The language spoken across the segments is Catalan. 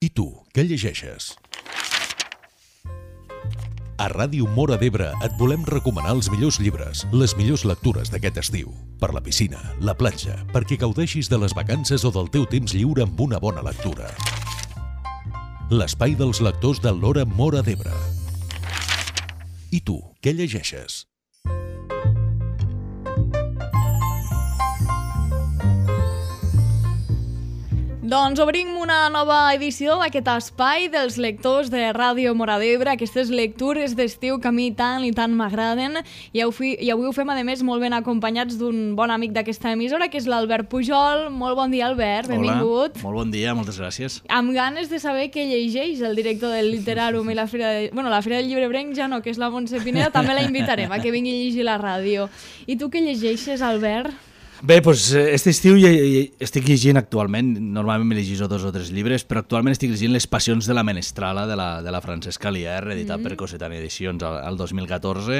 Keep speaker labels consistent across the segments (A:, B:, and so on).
A: I tu, què llegeixes? A Ràdio Móra d'Ebre et volem recomanar els millors llibres, les millors lectures d'aquest estiu. Per la piscina, la platja, perquè gaudeixis de les vacances o del teu temps lliure amb una bona lectura. L'espai dels lectors de l'Hora Móra d'Ebre. I tu, què llegeixes?
B: Doncs obrim una nova edició d'aquest espai dels lectors de Ràdio Móra d'Ebre, aquestes lectures d'estiu que a mi tant i tant m'agraden, i avui ho fem a més molt ben acompanyats d'un bon amic d'aquesta emissora, que és l'Albert Pujol. Molt bon dia, Albert, benvingut.
C: Hola, molt bon dia, moltes gràcies.
B: Amb ganes de saber què llegeix el director del Literàrum i la Fira del Llibrebrenc, ja no, que és la Montse Pineda, també la invitarem a que vingui a llegir la ràdio. I tu què llegeixes, Albert?
C: Bé, doncs aquest estiu estic llegint actualment, normalment me llegeixo 2 o 3 llibres, però actualment estic llegint Les passions de la menestrala de la Francesca Lier, editat per Cossetana Edicions al 2014.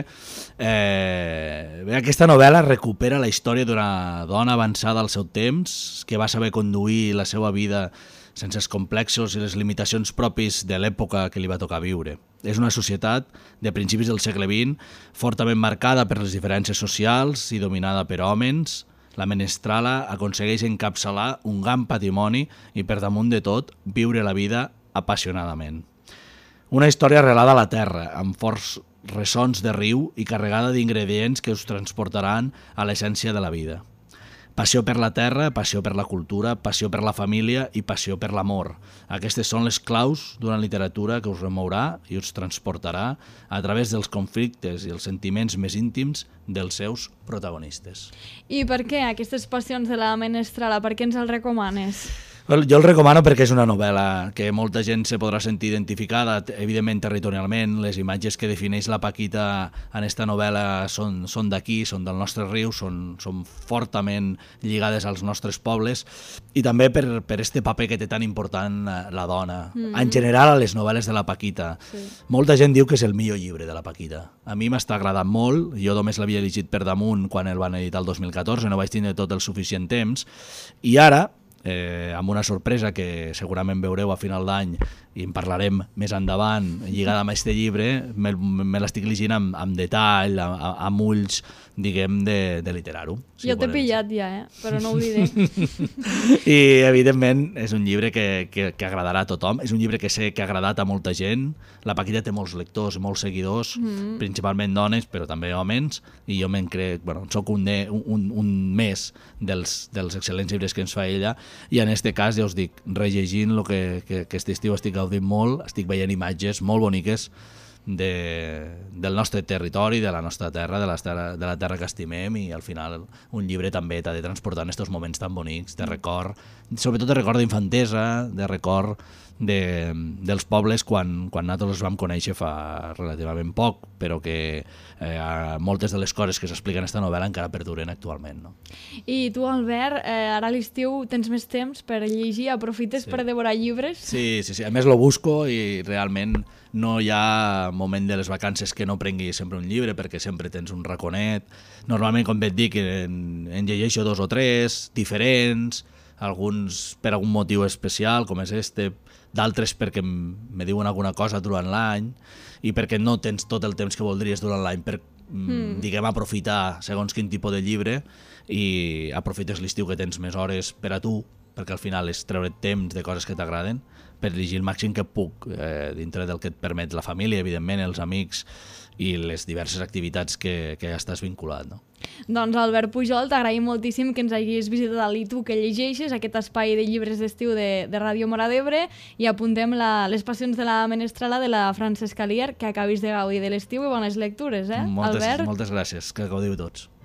C: Bé, aquesta novel·la recupera la història d'una dona avançada al seu temps, que va saber conduir la seva vida sense els complexos i les limitacions propis de l'època que li va tocar viure. És una societat de principis del segle XX, fortament marcada per les diferències socials i dominada per homes. La menestrala aconsegueix encapçalar un gran patrimoni i, per damunt de tot, viure la vida apassionadament. Una història arrelada a la terra, amb forts ressons de riu i carregada d'ingredients que us transportaran a l'essència de la vida. Passió per la terra, passió per la cultura, passió per la família i passió per l'amor. Aquestes són les claus d'una literatura que us remourà i us transportarà a través dels conflictes i els sentiments més íntims dels seus protagonistes.
B: I per què aquestes passions de la menestrala? Per què ens el recomanes?
C: Jo el recomano perquè és una novel·la que molta gent se podrà sentir identificada, evidentment territorialment. Les imatges que defineix la Paquita en esta novel·la són d'aquí, són del nostre riu, són fortament lligades als nostres pobles, i també per este paper que té tan important la dona. En general, a les novel·les de la Paquita. Sí. Molta gent diu que és el millor llibre de la Paquita. A mi m'està agradant molt, jo només l'havia llegit per damunt quan el van editar el 2014, no vaig tindre tot el suficient temps, i ara, amb una sorpresa que segurament veureu a final d'any i en parlarem més endavant, lligada amb aquest llibre, me l'estic llegint amb detall, amb ulls, diguem, de literar-ho. Si
B: jo t'he pillat ja, però no ho diré.
C: I, evidentment, és un llibre que agradarà a tothom. És un llibre que sé que ha agradat a molta gent. La Paquita té molts lectors, molts seguidors, principalment dones, però també homes, i jo me'n crec, soc un més dels excel·lents llibres que ens fa ella, i en aquest cas, ja us dic, rellegint el que aquest estiu estic gaudint molt, estic veient imatges molt boniques del nostre territori, de la nostra terra, de la terra que estimem, i al final un llibre també t'ha de transportar en aquests moments tan bonics, de record, sobretot de record d'infantesa, de record dels pobles quan nosaltres els vam conèixer fa relativament poc, però que moltes de les coses que s'expliquen en aquesta novel·la encara perduren actualment. No?
B: I tu, Albert, ara a l'estiu tens més temps per llegir, aprofites per devorar llibres? Sí.
C: A més lo busco i realment no hi ha moment de les vacances que no prengui sempre un llibre, perquè sempre tens un raconet. Normalment, com et dic, en llegeixo 2 o 3 diferents, alguns per algun motiu especial, com és este, d'altres perquè me diuen alguna cosa durant l'any i perquè no tens tot el temps que voldries durant l'any per, diguem, aprofitar segons quin tipus de llibre, i aprofites l'estiu que tens més hores per a tu, perquè al final és treure temps de coses que t'agraden, per llegir el màxim que puc dintre del que et permet la família, evidentment, els amics i les diverses activitats que ja estàs vinculat. No?
B: Doncs, Albert Pujol, t'agraïm moltíssim que ens hagis visitat al I tu que llegeixes, aquest espai de llibres d'estiu de Ràdio Móra d'Ebre, i apuntem Les passions de la menestrala de la Francesca Lier, que acabis de gaudir de l'estiu, i bones lectures, Albert?
C: Moltes gràcies, que gaudiu tots.